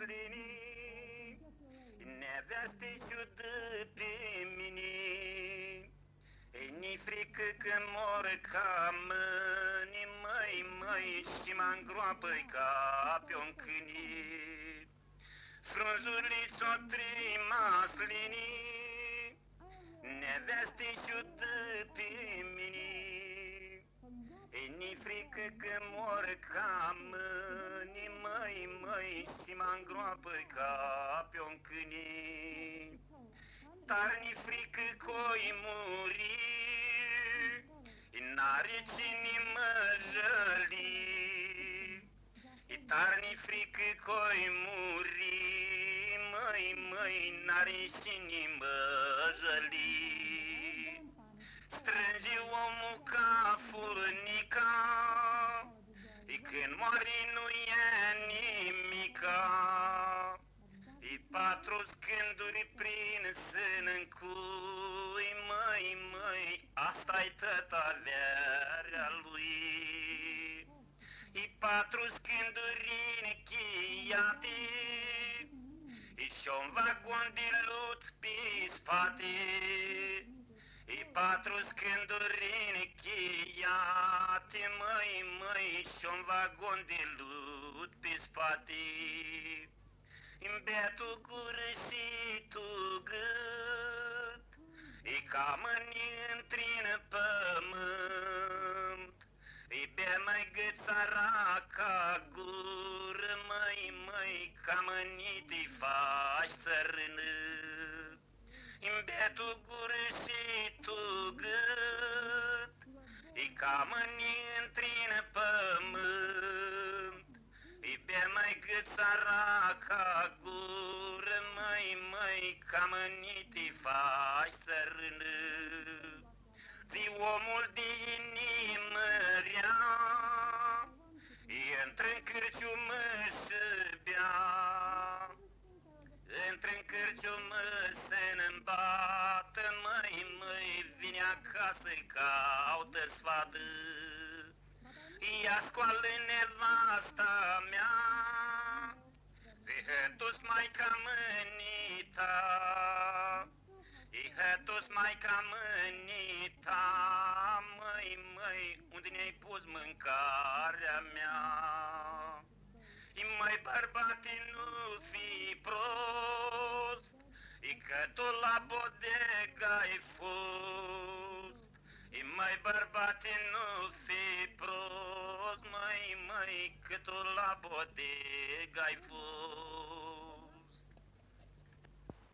maslini, neveste-și-o dă pe mine. Ei, ni frică că mor ca mâini, măi, și mă îngroapă-i ca pe-o-n câini. Frunzurile s-o trei maslini, neveste-și-o dă pe mine. Ei, ni frică că mor ca mâini, măi, și mă îngroapă-i ca pe-o-n câini. Dar ni frică că-i muri, n-are cine mă jăli. Dar ni frică că-i muri, măi, n-are cine mă jăli. Strânge omul ca furnica, când moare nu e nimica. E 4 scânduri prin sân-n cui, măi, asta-i tot averea lui. E 4 scânduri încheiate, și-un vagon de lut pe spate. E 4 scânduri încheiate, măi, și-un vagon de lut pe spate. Îmi bea tu gură și tu gât, e ca mâini într-în pământ. Îi bea mai gât săraca gură, măi, ca mâini te faci țărână. Îmi bea tu gură și tu gât, e ca mâini într-în pământ. Îi bea mai gât săraca gură, măi, ca mâini te faci țărână. Zi omul de inimă rea, intră-n cârciumă și bea. Intră-n cârciumă să-n bată, măi, vine acasă-i caută sfată. Ia scoală nevasta mea, zihe tu-s maica mânita, zihe tu-s maica mânita, măi, unde ne-ai pus mâncarea mea? Măi, bărbate, nu fi prost, că tu la bodega ai fost. Măi, bărbate, nu fi prost, măi, că tu la bodega ai fost.